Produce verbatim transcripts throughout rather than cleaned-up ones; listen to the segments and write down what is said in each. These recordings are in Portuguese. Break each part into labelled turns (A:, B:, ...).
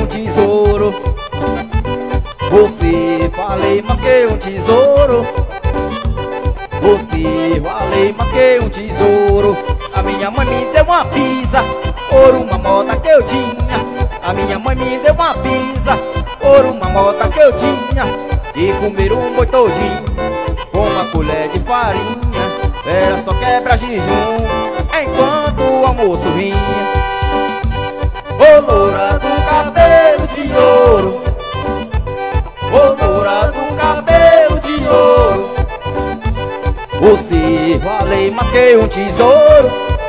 A: um tesouro. Você falei mais que um tesouro. Você valei mais que um tesouro. A minha mãe me deu uma pizza por uma moda que eu tinha. A minha mãe me deu uma pizza por uma moda que eu tinha. E comer um boi todinho com uma colher de farinha. Era só quebra jejum enquanto o almoço vinha. Ô loura do cabelo de ouro, ô loura do cabelo de ouro, você vale mais que um tesouro.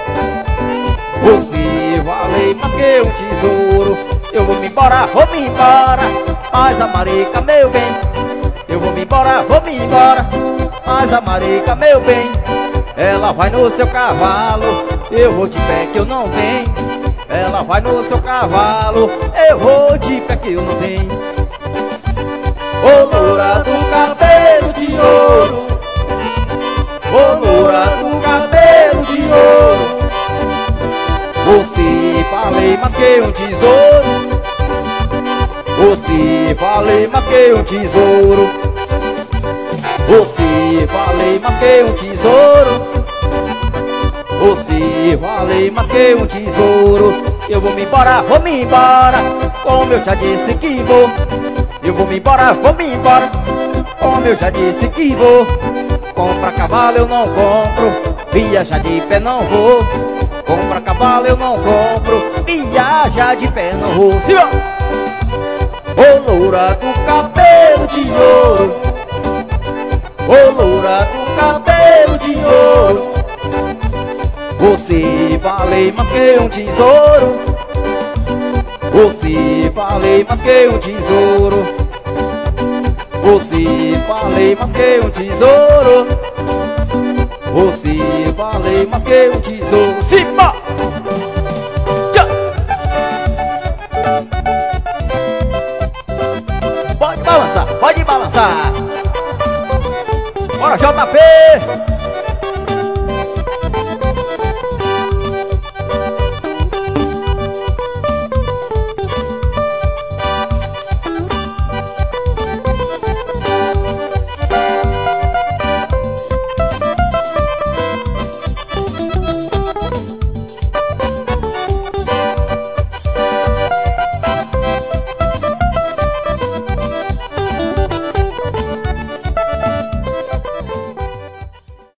A: Você vale mais que um tesouro. Eu vou me embora, vou me embora, mas a marica, meu bem. Eu vou me embora, vou me embora, mas a marica, meu bem. Ela vai no seu cavalo, eu vou de pé que eu não tenho. Ela vai no seu cavalo, eu vou de pé que eu não tenho. Ô loura do cabelo de ouro, ô loura do cabelo de ouro, você falei mais que um tesouro. Você falei mais que um tesouro. Você falei mais que um tesouro. Você falei mais que um tesouro. Eu vou me embora, vou me embora, como eu já disse que vou. Eu vou me embora, vou me embora, como eu já disse que vou. Compra cavalo eu não compro, viajar de pé não vou. Compra cavalo eu não compro, viajar de pé não vou. Senhor! Ô loura do cabelo de ouro, ô loura do cabelo de ouro, você vale mais que um tesouro. Você vale mais que um tesouro. Você vale mais que um tesouro. Você vale mais que um tesouro. Simba! Tchau! Pode balançar, pode balançar. Bora, J P!